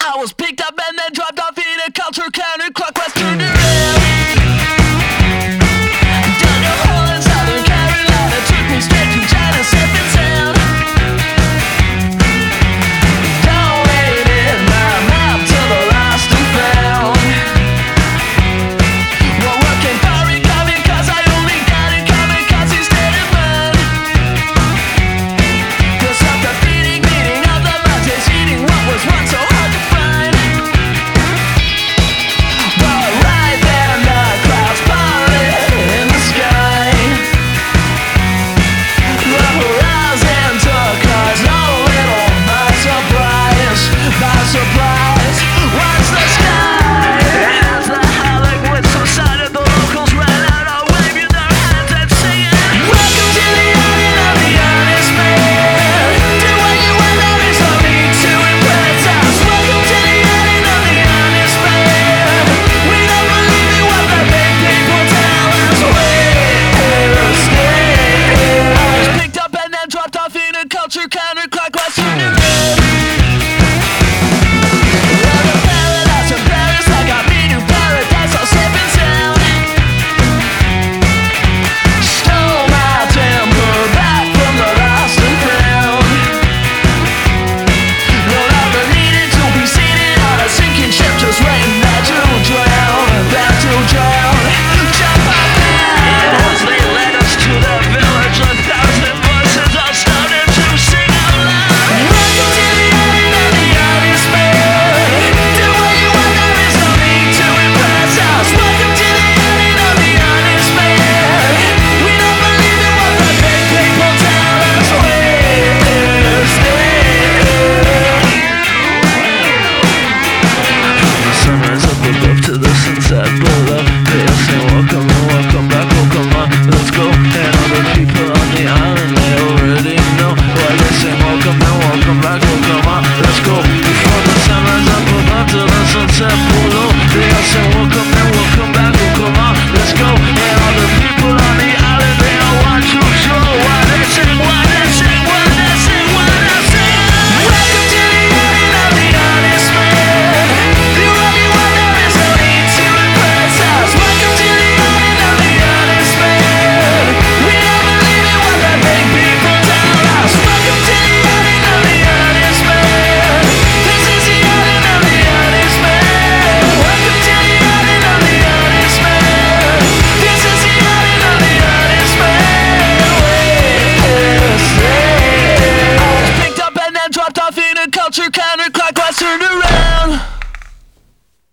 I was picked up and then dropped off in a culture counterclockwise turned around. Dug a hole in Southern Carolina, took me straight to China, safe and sound. Donated my map to the lost and found. We're working for recovery cause I only got it coming cause he's dead in mine. Cause of the beating of the mountains, eating what was once so hard to find. But right then the clouds parted in the sky. The horizon took us a little by surprise. Watch the sky as the Hollywood subsided. The locals ran out of waving their hands and singing, welcome to the island of the honest man. Do what you want, there is no need to impress us. Welcome to the island of the honest man. We don't believe in what the big people tell us. We'll stay. I was picked up and then dropped off in a culture counterclockwise turned around. Well, the paradise in Paris, I got me to paradise, all safe and sound. Stole my temper back from the lost and found. No longer needed to be seated on a sinking ship, just waiting there to drown, back to drown. Jump up there. As they led us to the village, 1,000 voices all started to sing out loud. Welcome to the island of the honest man. Do what you want, there is no need to impress us. Welcome to the island of the honest man. We don't believe in what the big people tell us. We'll stay. The sunrise up above to the sunset below. They all say welcome and welcome back, welcome on, let's go. And all the people on the island, they already know why they say welcome and welcome back, welcome on, let's go. Before the sunrise up above to the sunset below. They all say welcome and welcome back, welcome on, let's go. And all the people on the island, they all want to show why they sing, why they sing, why they sing, why they sing. Welcome to the island of the honest man. Do what you want, there is no need to impress us. Welcome to the island of the honest man. We don't believe in what the big people tell us. Welcome to the island of the honest man. This is the island of the honest man. Welcome to the island of the honest man. This is the island of the honest man. We'll stay. I was picked up and then dropped off in a culture counterclockwise turned around.